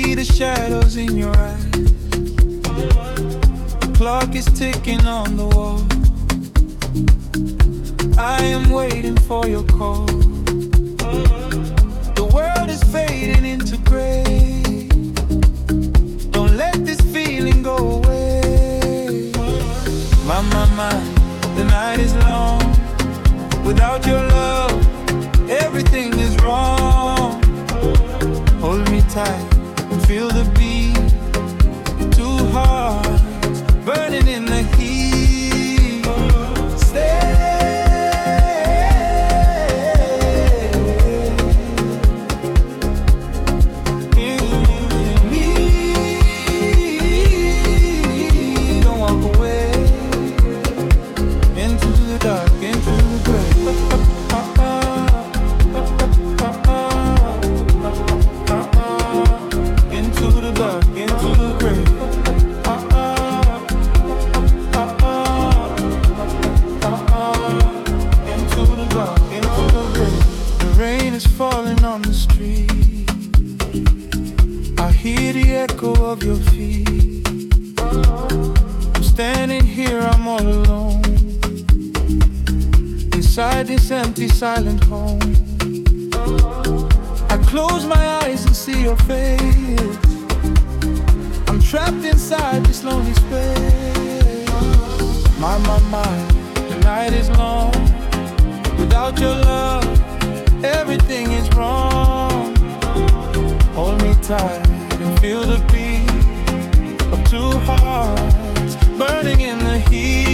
see the shadows in your eyes. The clock is ticking on the wall. I am waiting for your call. The world is fading into gray. Don't let this feeling go away. My, the night is long. Without your love, everything is wrong. Hold me tight and feel the beat. Two hearts burning in the heat. Stay. Of your feet, I'm standing here, I'm all alone, inside this empty, silent home. I close my eyes and see your face. I'm trapped inside this lonely space. My, the night is long. Without your love, everything is wrong. Hold me tight and feel the beat of two hearts burning in the heat.